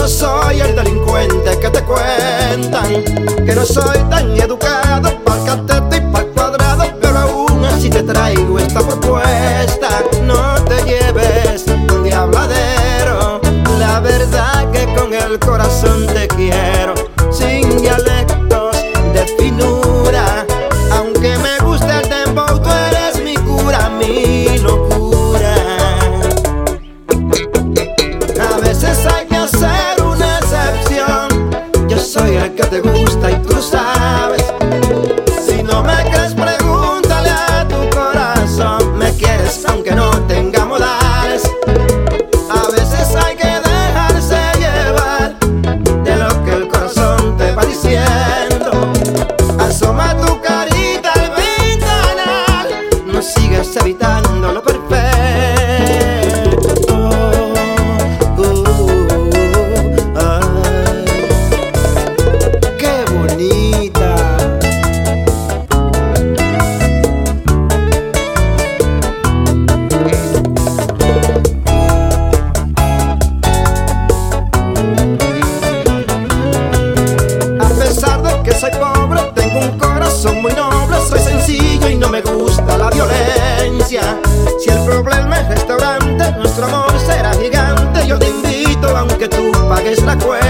no soy el delincuente que te cuentan, que no soy tan educado pa'l cateto y pa'l cuadrado, pero aún así te traigo esta propuesta. No te lleves de habladero, la verdad que con el corazón te quiero, sin dialectos de finura. Aunque me guste el dembow, tú eres mi cura, mi locura. A veces hay que hacer una excepción, yo soy el que te gusta y tú lo sabes. Si no me crees, pregúntale a tu corazón, me quieres aunque no tenga modales. A veces hay que dejarse llevar de lo que el corazón te va diciendo. Asoma tu carita al ventanal, no sigas evitando lo perfecto. ¡Qué bonita! A pesar de que soy pobre, tengo un corazón muy noble. Soy sencillo y no me gusta la violencia. Si el problema es restaurante, nuestro amor será gigante. Yo te invito aunque tú pagues la cuenta.